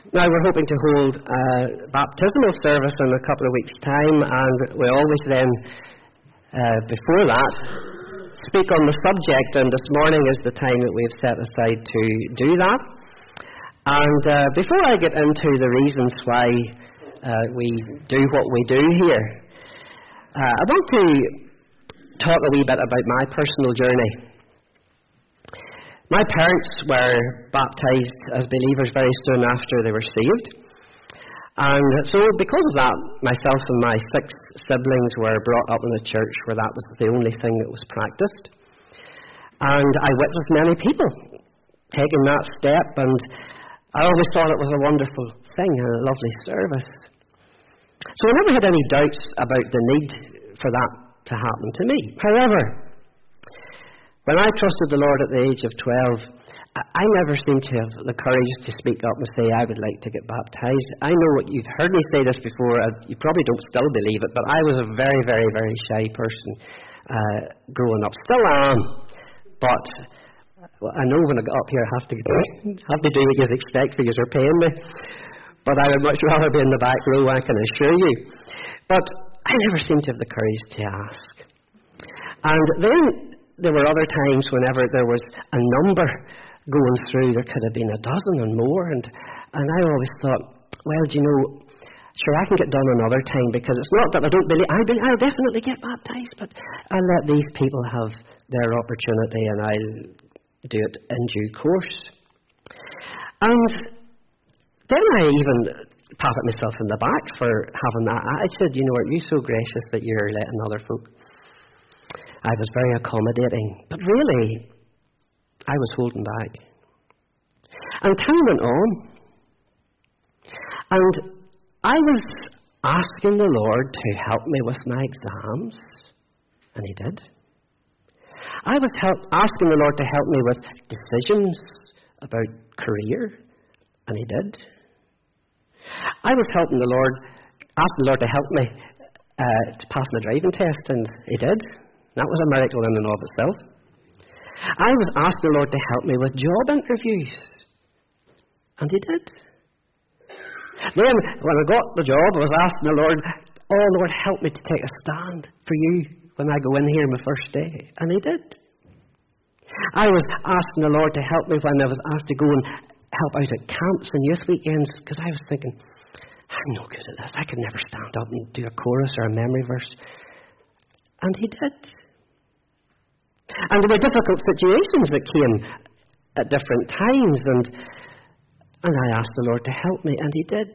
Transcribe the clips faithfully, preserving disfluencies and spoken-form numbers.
Now, we're hoping to hold a baptismal service in a couple of weeks' time, and we always then, uh, before that, speak on the subject, and this morning is the time that we've set aside to do that. And uh, before I get into the reasons why uh, we do what we do here, uh, I want to talk a wee bit about my personal journey. My parents were baptised as believers very soon after they were saved. And so because of that, myself and my six siblings were brought up in a church where that was the only thing that was practiced. And I witnessed many people taking that step, and I always thought it was a wonderful thing and a lovely service. So I never had any doubts about the need for that to happen to me. However, when I trusted the Lord at the age of twelve, I never seemed to have the courage to speak up and say, I would like to get baptised. I know what you've heard me say this before. You probably don't still believe it, but I was a very, very, very shy person uh, growing up. Still am. But well, I know when I got up here, I have to, have to do what you expect because you're paying me. But I would much rather be in the back row, I can assure you. But I never seemed to have the courage to ask. And then there were other times whenever there was a number going through, there could have been a dozen and more, and, and I always thought, well, do you know, sure, I can get done another time, because it's not that I don't believe, I believe I'll definitely get baptised, but I'll let these people have their opportunity, and I'll do it in due course. And then I even patted myself in the back for having that attitude. You know, are you so gracious that you're letting other folk? I was very accommodating, but really, I was holding back. And time went on, and I was asking the Lord to help me with my exams, and He did. I was help, asking the Lord to help me with decisions about career, and He did. I was helping the Lord, asking the Lord to help me uh, to pass my driving test, and He did. That was a miracle in and of itself. I was asking the Lord to help me with job interviews, and He did. Then, when I got the job, I was asking the Lord, oh Lord, help me to take a stand for You when I go in here my first day, and He did. I was asking the Lord to help me when I was asked to go and help out at camps and youth weekends, because I was thinking, I'm no good at this. I could never stand up and do a chorus or a memory verse. And He did. And there were difficult situations that came at different times, and and I asked the Lord to help me, and He did.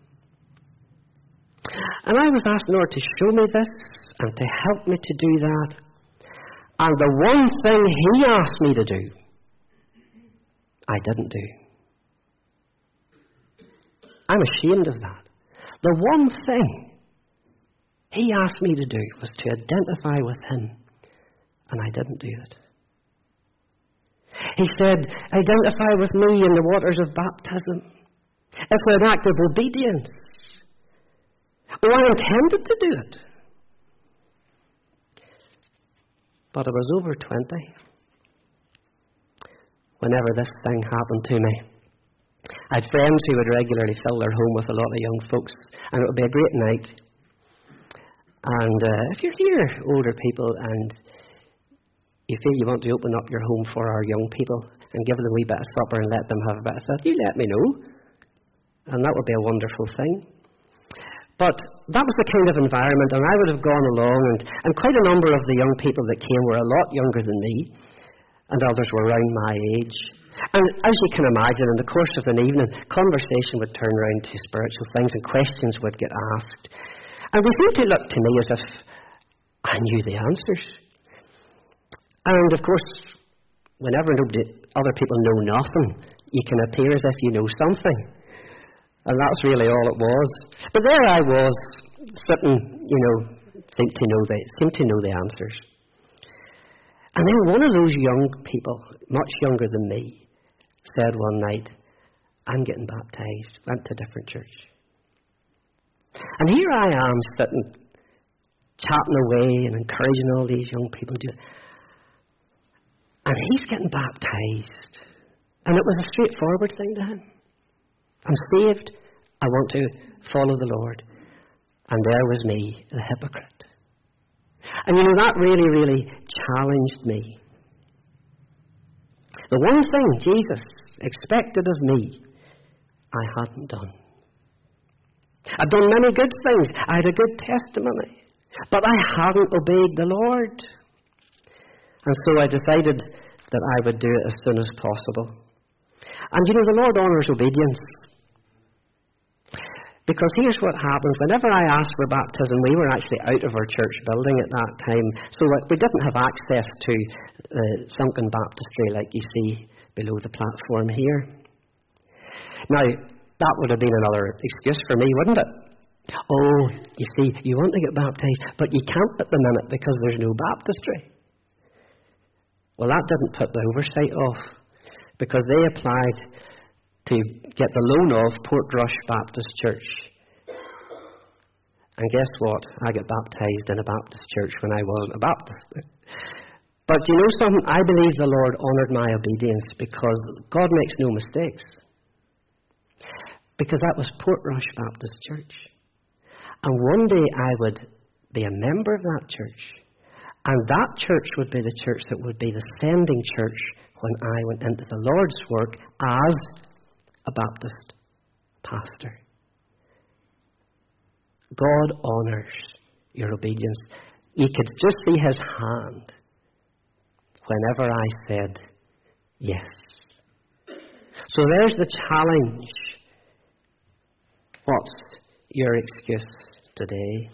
And I was asking the Lord to show me this and to help me to do that. And the one thing He asked me to do, I didn't do. I'm ashamed of that. The one thing He asked me to do was to identify with Him, and I didn't do it. He said, identify with me in the waters of baptism. It's an act of obedience. Oh, I intended to do it. But I was over twenty whenever this thing happened to me. I had friends who would regularly fill their home with a lot of young folks, and it would be a great night. And uh, if you're here, older people, and you feel you want to open up your home for our young people and give them a wee bit of supper and let them have a bit of food, you let me know. And that would be a wonderful thing. But that was the kind of environment, and I would have gone along, and, and quite a number of the young people that came were a lot younger than me, and others were around my age. And as you can imagine, in the course of an evening, conversation would turn around to spiritual things, and questions would get asked. And they seemed to look to me as if I knew the answers. And of course, whenever nobody, other people know nothing, you can appear as if you know something. And that's really all it was. But there I was, sitting, you know, seemed to know the, seemed to know the answers. And then one of those young people, much younger than me, said one night, I'm getting baptised. Went to a different church. And here I am sitting, chatting away and encouraging all these young people to do it. And he's getting baptised. And it was a straightforward thing to him. I'm saved. I want to follow the Lord. And there was me, the hypocrite. And you know, that really, really challenged me. The one thing Jesus expected of me, I hadn't done. I'd done many good things. I had a good testimony. But I hadn't obeyed the Lord. And so I decided that I would do it as soon as possible. And you know, the Lord honours obedience. Because here's what happens. Whenever I asked for baptism, we were actually out of our church building at that time. So we didn't have access to uh, sunken baptistry like you see below the platform here. Now, that would have been another excuse for me, wouldn't it? Oh, you see, you want to get baptized, but you can't at the minute because there's no baptistry. Well, that didn't put the oversight off, because they applied to get the loan of Portrush Baptist Church. And guess what? I got baptized in a Baptist church when I wasn't a Baptist. But you know something? I believe the Lord honoured my obedience, because God makes no mistakes. Because that was Portrush Baptist Church. And one day I would be a member of that church. And that church would be the church that would be the sending church when I went into the Lord's work as a Baptist pastor. God honours your obedience. You could just see his hand whenever I said yes. So there's the challenge. What's your excuse today?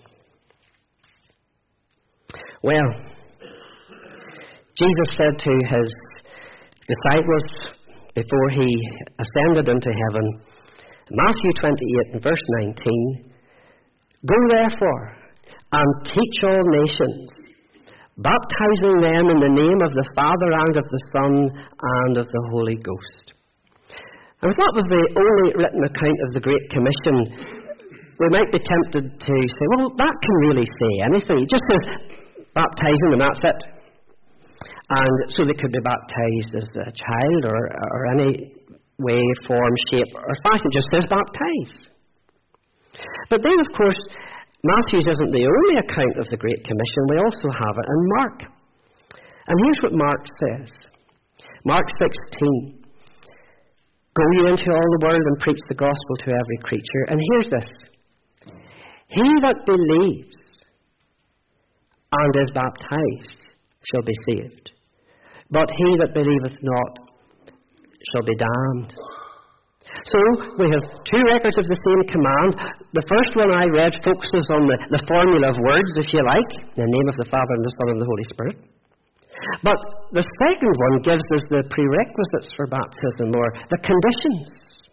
Well, Jesus said to his disciples before he ascended into heaven, Matthew twenty-eight and verse nineteen, "Go therefore and teach all nations, baptizing them in the name of the Father and of the Son and of the Holy Ghost." And if that was the only written account of the Great Commission, we might be tempted to say, well, that can really say anything. It just says baptizing and that's it. And so they could be baptized as a child or, or any way, form, shape or fashion. It just says baptize. But then, of course, Matthew's isn't the only account of the Great Commission. We also have it in Mark. And here's what Mark says. Mark sixteen. "Go you into all the world and preach the gospel to every creature." And here's this. "He that believes and is baptized shall be saved, but he that believeth not shall be damned." So, we have two records of the same command. The first one I read focuses on the, the formula of words, if you like, in the name of the Father and the Son and the Holy Spirit. But the second one gives us the prerequisites for baptism, or the conditions.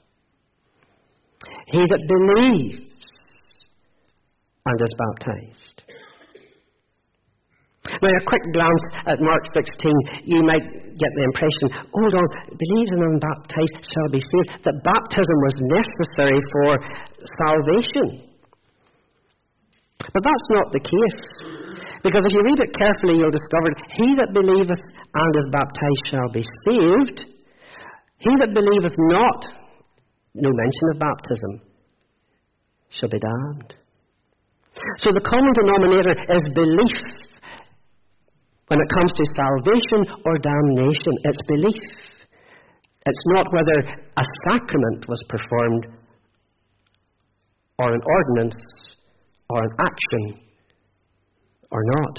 He that believes and is baptized. Now, a quick glance at Mark sixteen, you might get the impression, hold on, believes and unbaptized shall be saved, that baptism was necessary for salvation. But that's not the case. Because if you read it carefully, you'll discover, he that believeth and is baptized shall be saved. He that believeth not, no mention of baptism, shall be damned. So the common denominator is belief. When it comes to salvation or damnation, it's belief. It's not whether a sacrament was performed, or an ordinance, or an action, or not.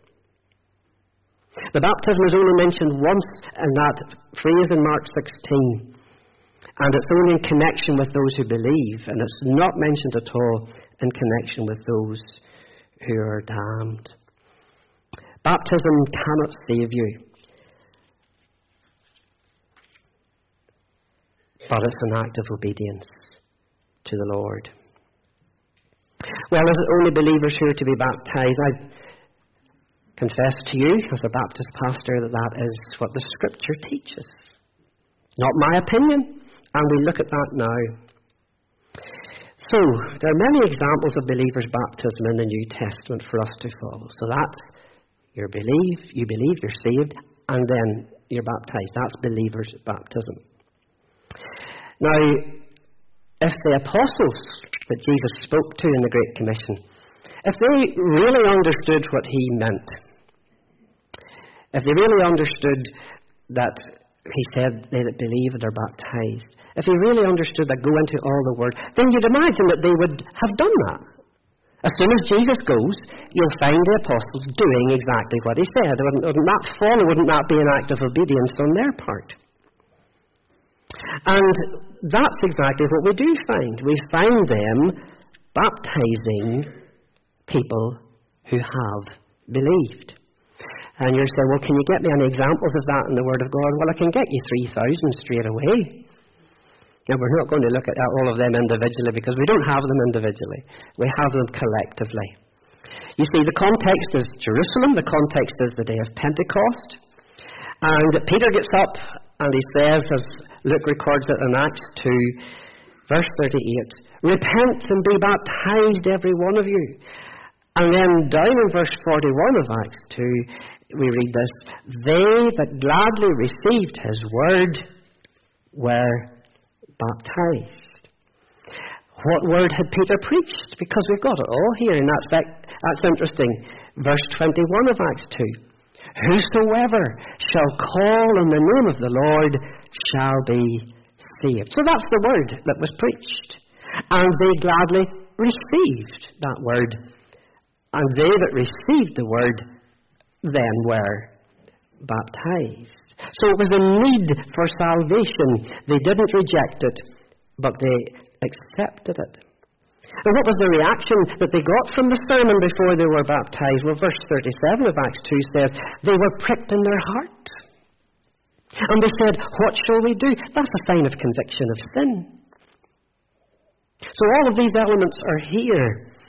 The baptism is only mentioned once in that phrase in Mark sixteen. And it's only in connection with those who believe. And it's not mentioned at all in connection with those who are damned. Baptism cannot save you. But it's an act of obedience to the Lord. Well, is it only believers who are to be baptized? I confess to you, as a Baptist pastor, that that is what the Scripture teaches. Not my opinion, and we look at that now. So, there are many examples of believers' baptism in the New Testament for us to follow. So that's you believe, you believe, you're saved, and then you're baptized. That's believers' baptism. Now, if the apostles that Jesus spoke to in the Great Commission, if they really understood what he meant, if they really understood that he said they that believe and are baptized, if they really understood that go into all the word, then you'd imagine that they would have done that. As soon as Jesus goes, you'll find the apostles doing exactly what he said. Wouldn't, wouldn't that follow? Wouldn't that be an act of obedience on their part? And that's exactly what we do find. We find them baptizing people who have believed. And you're saying, well, can you get me any examples of that in the Word of God? Well, I can get you three thousand straight away. Now, we're not going to look at all of them individually because we don't have them individually. We have them collectively. You see, the context is Jerusalem. The context is the day of Pentecost. And Peter gets up and he says, as Luke records it in Acts two, verse thirty-eight, repent and be baptized, every one of you. And then down in verse forty-one of Acts two, we read this, they that gladly received his word were baptized. What word had Peter preached? Because we've got it all here, and that's, that's interesting. Verse twenty-one of Acts two. Whosoever shall call on the name of the Lord shall be saved. So that's the word that was preached. And they gladly received that word. And they that received the word then were baptized. So it was a need for salvation. They didn't reject it, but they accepted it. And what was the reaction that they got from the sermon before they were baptized? Well, verse thirty-seven of Acts two says, they were pricked in their heart. And they said, what shall we do? That's a sign of conviction of sin. So all of these elements are here.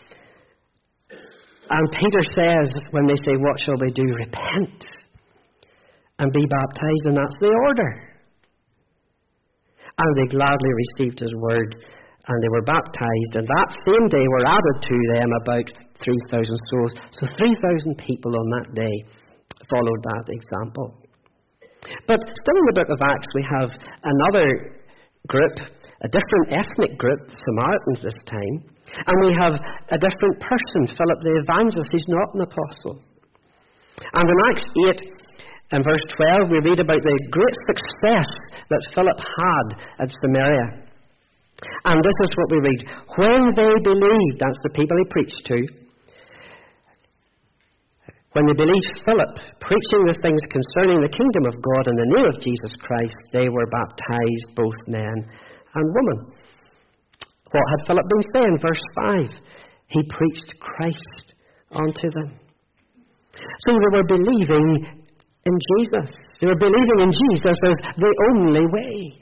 And Peter says, when they say, what shall we do? Repent and be baptized, and that's the order. And they gladly received his word, and they were baptized, and that same day were added to them about three thousand souls. So three thousand people on that day followed that example. But still in the book of Acts we have another group, a different ethnic group, Samaritans this time, and we have a different person, Philip the evangelist. He's not an apostle. And in Acts eight and verse twelve we read about the great success that Philip had at Samaria. And this is what we read. When they believed, that's the people he preached to, when they believed Philip preaching the things concerning the kingdom of God in the name of Jesus Christ, they were baptized, both men and women. What had Philip been saying? Verse five. He preached Christ unto them. So they were believing in Jesus. They were believing in Jesus as the only way.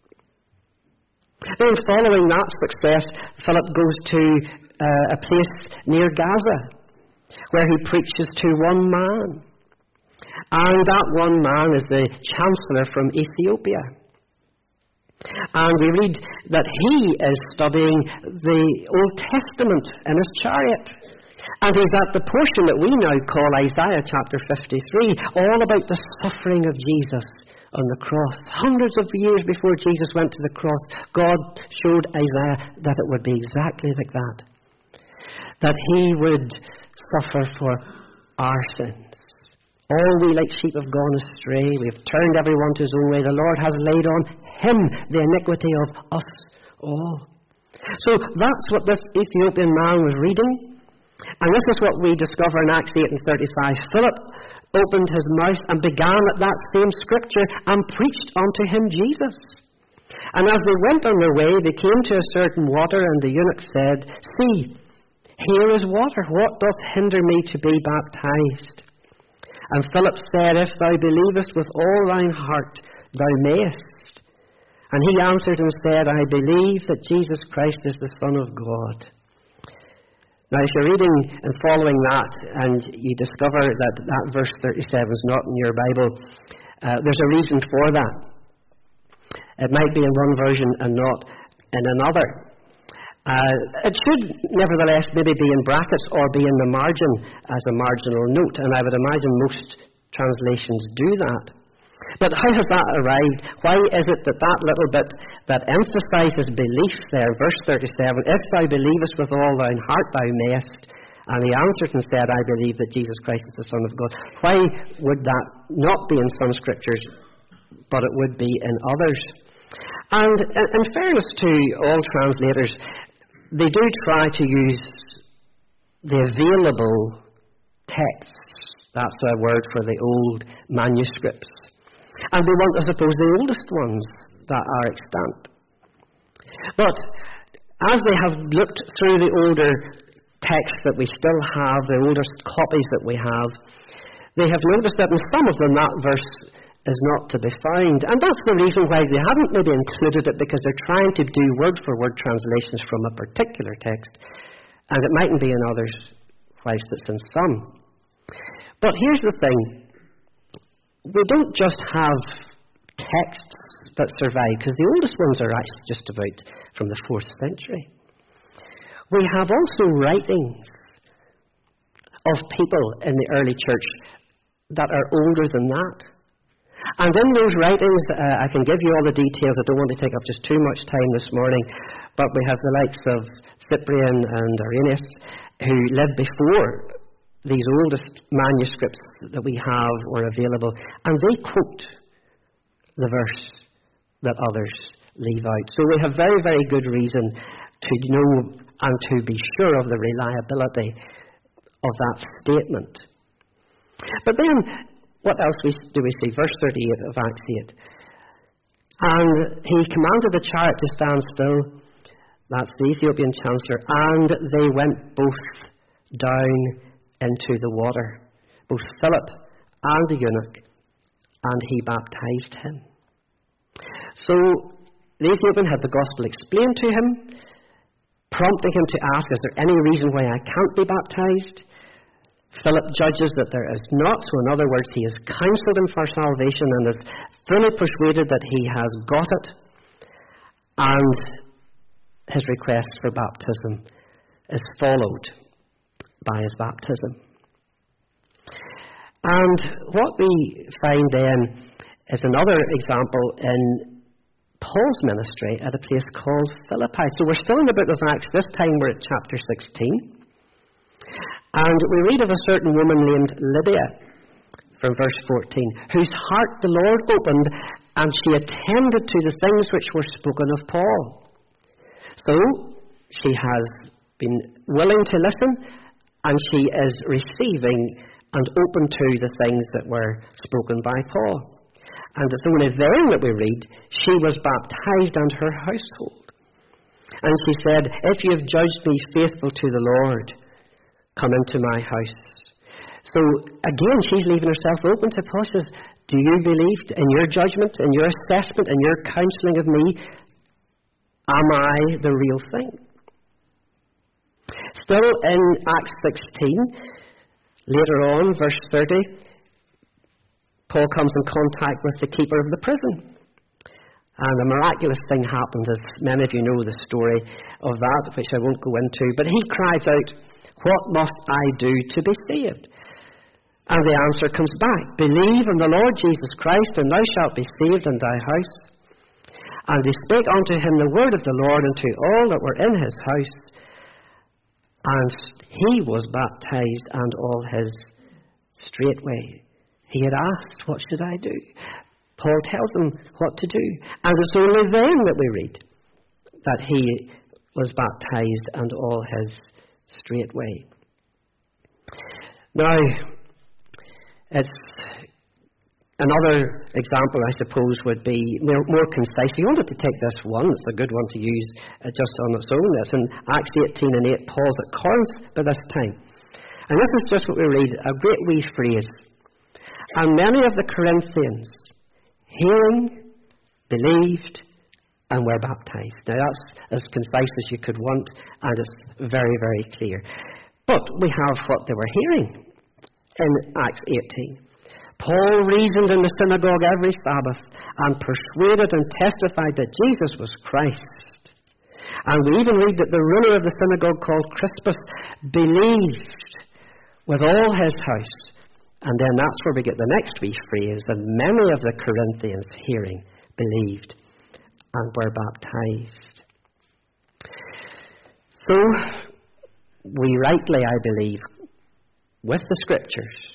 Then following that success, Philip goes to uh, a place near Gaza, where he preaches to one man. And that one man is the chancellor from Ethiopia. And we read that he is studying the Old Testament in his chariot. And he's at the portion that we now call Isaiah chapter fifty-three, all about the suffering of Jesus on the cross. Hundreds of years before Jesus went to the cross, God showed Isaiah that it would be exactly like that. That he would suffer for our sins. All we like sheep have gone astray. We have turned everyone to his own way. The Lord has laid on him the iniquity of us all. So that's what this Ethiopian man was reading. And this is what we discover in Acts eight and thirty-five. Philip opened his mouth and began at that same scripture and preached unto him Jesus. And as they went on their way, they came to a certain water, and the eunuch said, See, here is water. What doth hinder me to be baptized? And Philip said, If thou believest with all thine heart, thou mayest. And he answered and said, I believe that Jesus Christ is the Son of God. Now, if you're reading and following that, and you discover that that verse thirty-seven is not in your Bible, uh, there's a reason for that. It might be in one version and not in another. Uh, it should, nevertheless, maybe be in brackets or be in the margin as a marginal note, and I would imagine most translations do that. But how has that arrived? Why is it that that little bit that emphasises belief there, verse thirty-seven, if thou believest with all thine heart thou mayest, and he answered and said, I believe that Jesus Christ is the Son of God. Why would that not be in some scriptures, but it would be in others? And in fairness to all translators, they do try to use the available texts. That's a word for the old manuscripts. And they want, I suppose, the oldest ones that are extant. But as they have looked through the older texts that we still have, the oldest copies that we have, they have noticed that in some of them that verse is not to be found. And that's the reason why they haven't maybe included it, because they're trying to do word-for-word translations from a particular text, and it mightn't be in others, whilst it's in some. But here's the thing. We don't just have texts that survive, because the oldest ones are actually just about from the fourth century. We have also writings of people in the early church that are older than that. And in those writings, uh, I can give you all the details. I don't want to take up just too much time this morning, but we have the likes of Cyprian and Irenaeus, who lived before these oldest manuscripts that we have were available, and they quote the verse that others leave out. So we have very, very good reason to know and to be sure of the reliability of that statement. But then, what else do we see? Verse thirty-eight of Acts eight. And he commanded the chariot to stand still, that's the Ethiopian chancellor, and they went both down into the water, both Philip and the eunuch, and he baptized him. So the Ethiopian had the gospel explained to him, prompting him to ask, is there any reason why I can't be baptized? Philip judges that there is not, so in other words, he has counselled him for salvation and is fully persuaded that he has got it, and his request for baptism is followed by his baptism. And what we find then is another example in Paul's ministry at a place called Philippi. So we're still in the book of Acts. This time we're at chapter sixteen. And we read of a certain woman named Lydia from verse fourteen, whose heart the Lord opened, and she attended to the things which were spoken of Paul. So she has been willing to listen, and she is receiving and open to the things that were spoken by Paul. And it's only then that we read, she was baptized and her household. And she said, if you have judged me faithful to the Lord, come into my house. So again, she's leaving herself open to Paul. She says, do you believe in your judgment, in your assessment, in your counselling of me? Am I the real thing? Still in Acts sixteen, later on, verse thirty, Paul comes in contact with the keeper of the prison. And a miraculous thing happened, as many of you know the story of that, which I won't go into. But he cries out, what must I do to be saved? And the answer comes back, believe in the Lord Jesus Christ, and thou shalt be saved in thy house. And they spake unto him the word of the Lord unto all that were in his house. And he was baptized, and all his straightway. He had asked, what should I do? Paul tells him what to do. And it's only then that we read that he was baptized, and all his straightway. Now, it's another example, I suppose, would be more, more concise. If you wanted to take this one, it's a good one to use uh, just on its own. It's in Acts eighteen and eight. Paul's at Corinth by this time. And this is just what we read, a great wee phrase. And many of the Corinthians, hearing, believed, and were baptized. Now that's as concise as you could want, and it's very, very clear. But we have what they were hearing in Acts eighteen. Paul reasoned in the synagogue every Sabbath and persuaded and testified that Jesus was Christ. And we even read that the ruler of the synagogue called Crispus believed with all his house, And then that's where we get the next wee phrase, and many of the Corinthians hearing believed and were baptized. So, we rightly, I believe, with the Scriptures,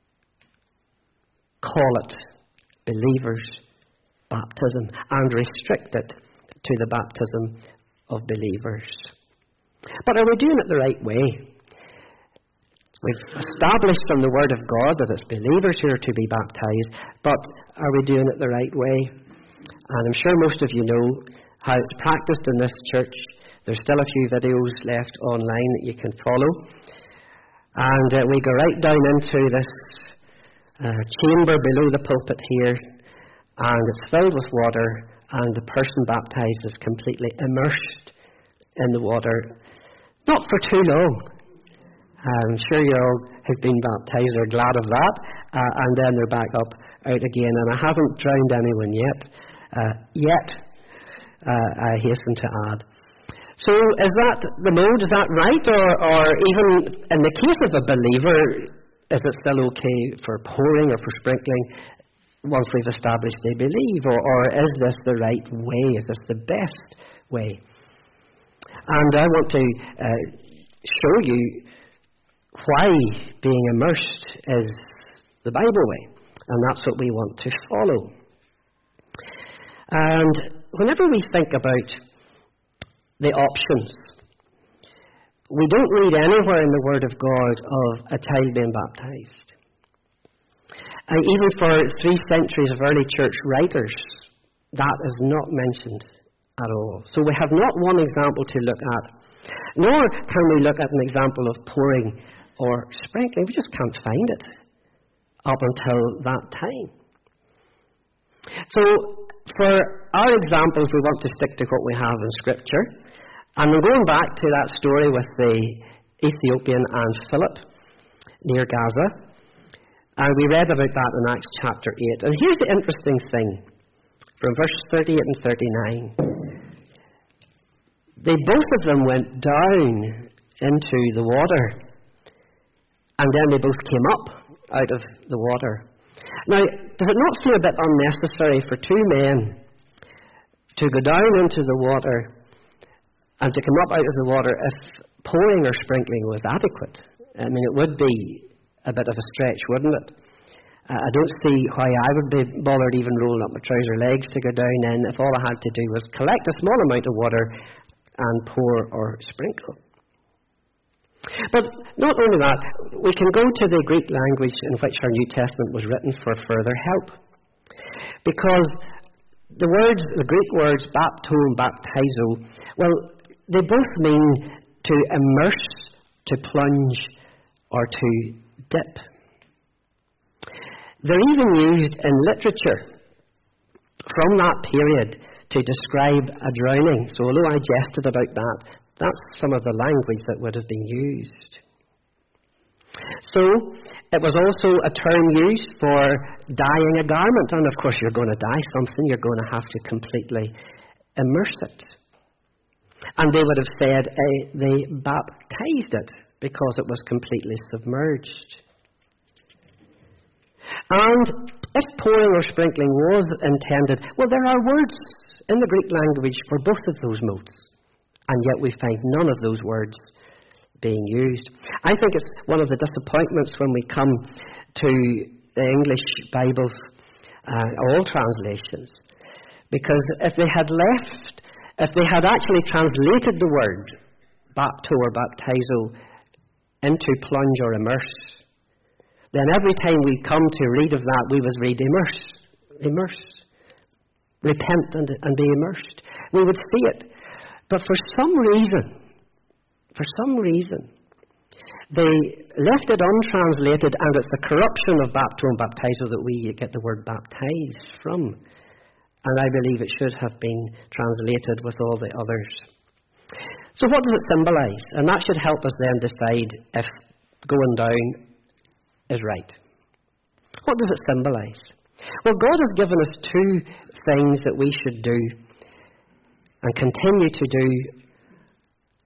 call it believers' baptism and restrict it to the baptism of believers. But are we doing it the right way? We've established from the Word of God that it's believers who are to be baptized, but are we doing it the right way? And I'm sure most of you know how it's practiced in this church. There's still a few videos left online that you can follow. And uh, we go right down into this uh, chamber below the pulpit here, and it's filled with water, and the person baptized is completely immersed in the water. Not for too long. I'm sure you all who've been baptized are glad of that, uh, and then they're back up out again. And I haven't drowned anyone yet. Uh, yet, uh, I hasten to add. So, is that the mode? Is that right? Or, or even in the case of a believer, is it still okay for pouring or for sprinkling once we've established they believe? Or, or is this the right way? Is this the best way? And I want to uh, show you why being immersed is the Bible way, and that's what we want to follow. And whenever we think about the options, we don't read anywhere in the Word of God of a child being baptized. And even for three centuries of early church writers, that is not mentioned at all. So we have not one example to look at, nor can we look at an example of pouring or sprinkling. We just can't find it up until that time. So, for our examples, we want to stick to what we have in Scripture. And we're going back to that story with the Ethiopian and Philip near Gaza. And we read about that in Acts chapter eight. And here's the interesting thing, from verses thirty-eight and thirty-nine. They both of them went down into the water, and then they both came up out of the water. Now, does it not seem a bit unnecessary for two men to go down into the water and to come up out of the water if pouring or sprinkling was adequate? I mean, it would be a bit of a stretch, wouldn't it? Uh, I don't see why I would be bothered even rolling up my trouser legs to go down in if all I had to do was collect a small amount of water and pour or sprinkle. But not only that, we can go to the Greek language in which our New Testament was written for further help. Because the words, the Greek words bapto and baptizo, well, they both mean to immerse, to plunge, or to dip. They're even used in literature from that period to describe a drowning. So although I jested about that, that's some of the language that would have been used. So, it was also a term used for dyeing a garment. And of course, you're going to dye something, you're going to have to completely immerse it. And they would have said uh, they baptized it because it was completely submerged. And if pouring or sprinkling was intended, well, there are words in the Greek language for both of those modes. And yet we find none of those words being used. I think it's one of the disappointments when we come to the English Bible, uh, all translations. Because if they had left, if they had actually translated the word bapto or baptizo into plunge or immerse, then every time we come to read of that, we would read immerse, immerse, repent and, and be immersed. We would see it. But for some reason, for some reason, they left it untranslated, and it's the corruption of bapto and baptizo that we get the word baptize from. And I believe it should have been translated with all the others. So what does it symbolize? And that should help us then decide if going down is right. What does it symbolize? Well, God has given us two things that we should do and continue to do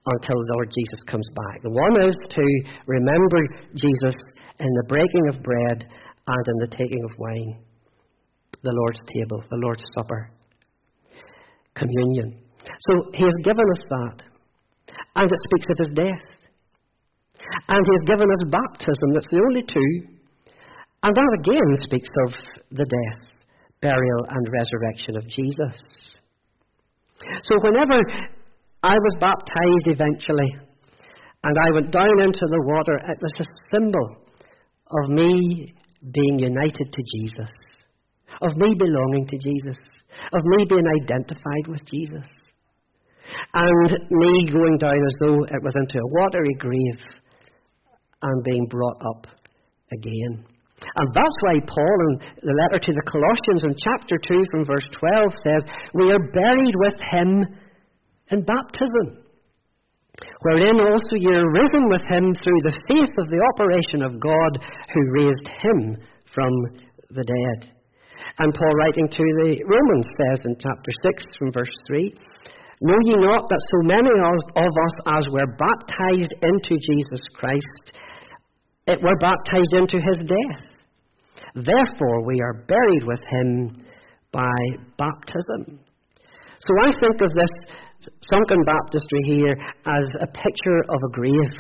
until the Lord Jesus comes back. The one is to remember Jesus in the breaking of bread and in the taking of wine, the Lord's table, the Lord's supper, communion. So he has given us that, and it speaks of his death. And he has given us baptism, that's the only two, and that again speaks of the death, burial, and resurrection of Jesus. So whenever I was baptized eventually, and I went down into the water, it was a symbol of me being united to Jesus, of me belonging to Jesus, of me being identified with Jesus, and me going down as though it was into a watery grave and being brought up again. And that's why Paul, in the letter to the Colossians in chapter two from verse twelve, says, we are buried with him in baptism, wherein also ye are risen with him through the faith of the operation of God, who raised him from the dead. And Paul, writing to the Romans, says in chapter six from verse three, know ye not that so many of us as were baptized into Jesus Christ, it were baptized into his death? Therefore we are buried with him by baptism. So I think of this sunken baptistry here as a picture of a grave.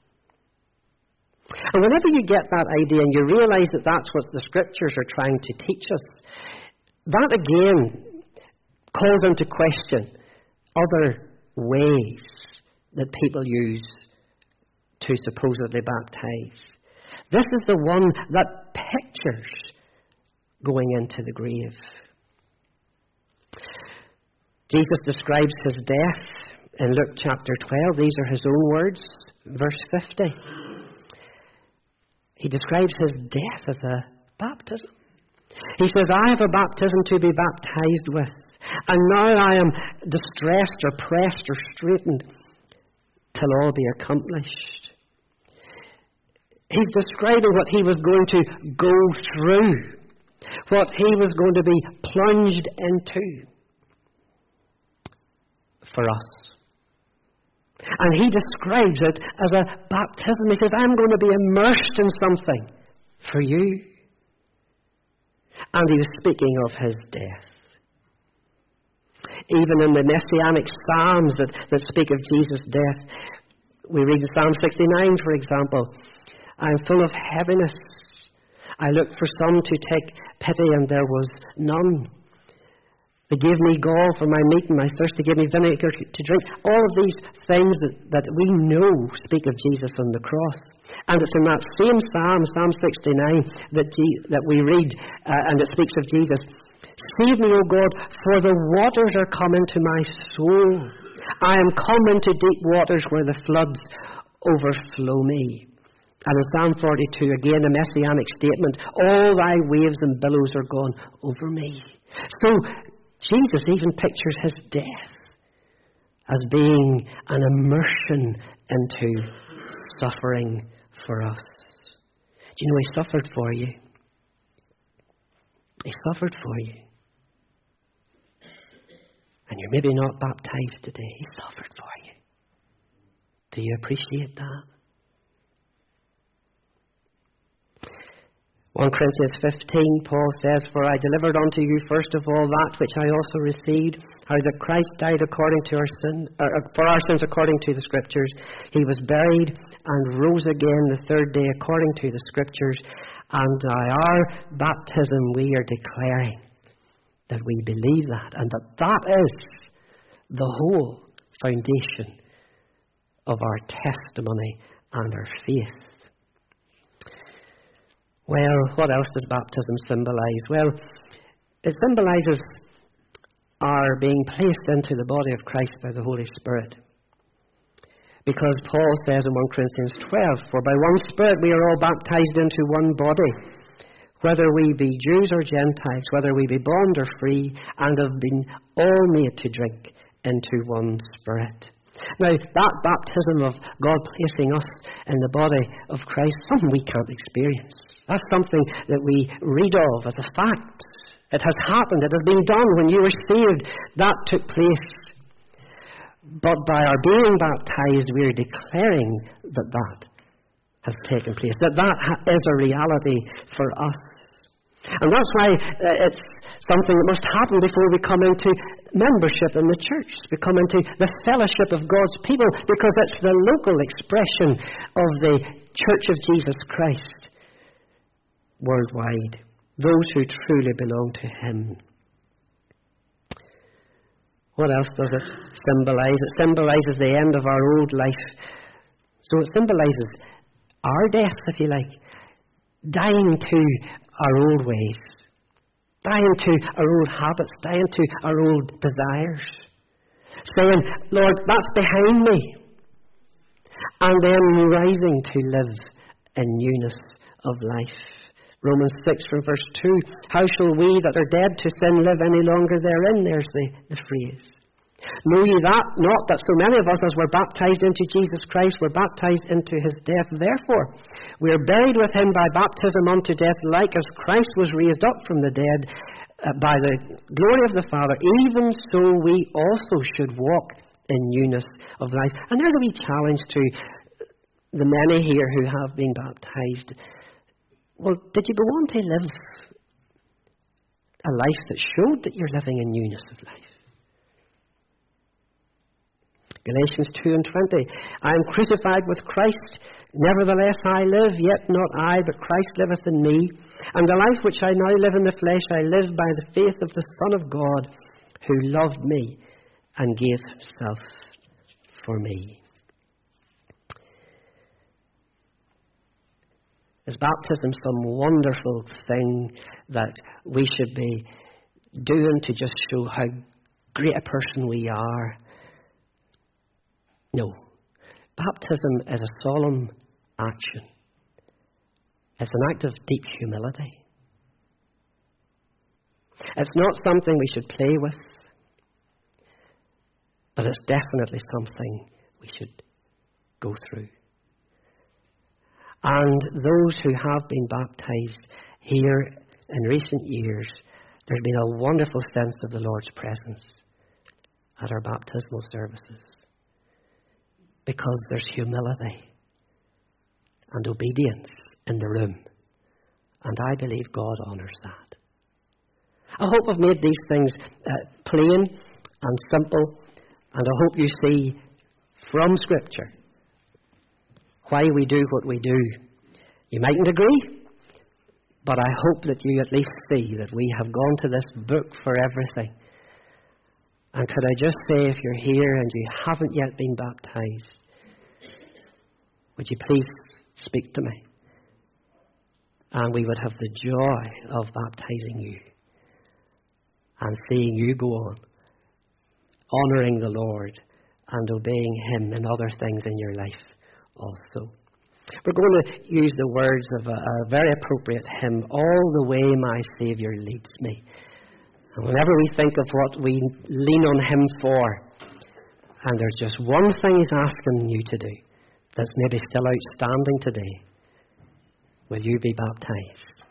And whenever you get that idea and you realize that that's what the scriptures are trying to teach us, that again calls into question other ways that people use to supposedly baptize. This is the one that pictures going into the grave. Jesus describes his death in Luke chapter twelve. These are his own words, verse fifty. He describes his death as a baptism. He says, I have a baptism to be baptized with, and now I am distressed or pressed or straitened till all be accomplished. He's describing what he was going to go through, what he was going to be plunged into for us. And he describes it as a baptism. He says, I'm going to be immersed in something for you. And he was speaking of his death. Even in the Messianic Psalms that, that speak of Jesus' death, we read in Psalm sixty-nine, for example, I am full of heaviness. I looked for some to take pity, and there was none. They gave me gall for my meat, and my thirst to give me vinegar to drink. All of these things that, that we know speak of Jesus on the cross. And it's in that same psalm, Psalm sixty-nine, that, G- that we read, uh, and it speaks of Jesus. Save me, O God, for the waters are come into my soul. I am come into deep waters where the floods overflow me. And in Psalm forty-two, again, a messianic statement, all thy waves and billows are gone over me. So, Jesus even pictures his death as being an immersion into suffering for us. Do you know he suffered for you? He suffered for you. And you're maybe not baptized today. He suffered for you. Do you appreciate that? First Corinthians fifteen, Paul says, for I delivered unto you first of all that which I also received, how that Christ died according to our sin, uh, for our sins according to the Scriptures. He was buried and rose again the third day according to the Scriptures. And by our baptism we are declaring that we believe that, and that that is the whole foundation of our testimony and our faith. Well, what else does baptism symbolize? Well, it symbolizes our being placed into the body of Christ by the Holy Spirit. Because Paul says in First Corinthians twelve, for by one Spirit we are all baptized into one body, whether we be Jews or Gentiles, whether we be bond or free, and have been all made to drink into one Spirit. Now, that baptism of God placing us in the body of Christ, something we can't experience. That's something that we read of as a fact. It has happened. It has been done when you were saved. That took place. But by our being baptized, we are declaring that that has taken place, that that ha- is a reality for us. And that's why uh, it's something that must happen before we come into membership in the church. We come into the fellowship of God's people, because it's the local expression of the Church of Jesus Christ worldwide, those who truly belong to Him. What else does it symbolize? It symbolizes the end of our old life. So it symbolizes our death, if you like, dying to our old ways, dying to our old habits, dying to our old desires, saying, Lord, that's behind me, and then rising to live in newness of life. Romans six from verse two, how shall we that are dead to sin live any longer therein? There's the, the phrase. Know ye that not, that so many of us as were baptized into Jesus Christ were baptized into His death? Therefore, we are buried with Him by baptism unto death, like as Christ was raised up from the dead uh, by the glory of the Father, even so we also should walk in newness of life. And there's a wee challenge to the many here who have been baptized. Well, did you go on to live a life that showed that you're living in newness of life? Galatians two and twenty, I am crucified with Christ, nevertheless I live, yet not I, but Christ liveth in me. And the life which I now live in the flesh, I live by the faith of the Son of God, who loved me and gave Himself for me. Is baptism some wonderful thing that we should be doing to just show how great a person we are? No. Baptism is a solemn action. It's an act of deep humility. It's not something we should play with, but it's definitely something we should go through. And those who have been baptized here in recent years, there's been a wonderful sense of the Lord's presence at our baptismal services, because there's humility and obedience in the room. And I believe God honours that. I hope I've made these things uh, plain and simple, and I hope you see from Scripture why we do what we do. You mightn't agree, but I hope that you at least see that we have gone to this book for everything. And could I just say, if you're here and you haven't yet been baptized, would you please speak to me? And we would have the joy of baptizing you and seeing you go on, honouring the Lord and obeying Him in other things in your life also. We're going to use the words of a, a very appropriate hymn, All the Way My Saviour Leads Me. And whenever we think of what we lean on Him for, and there's just one thing He's asking you to do that's maybe still outstanding today, will you be baptized?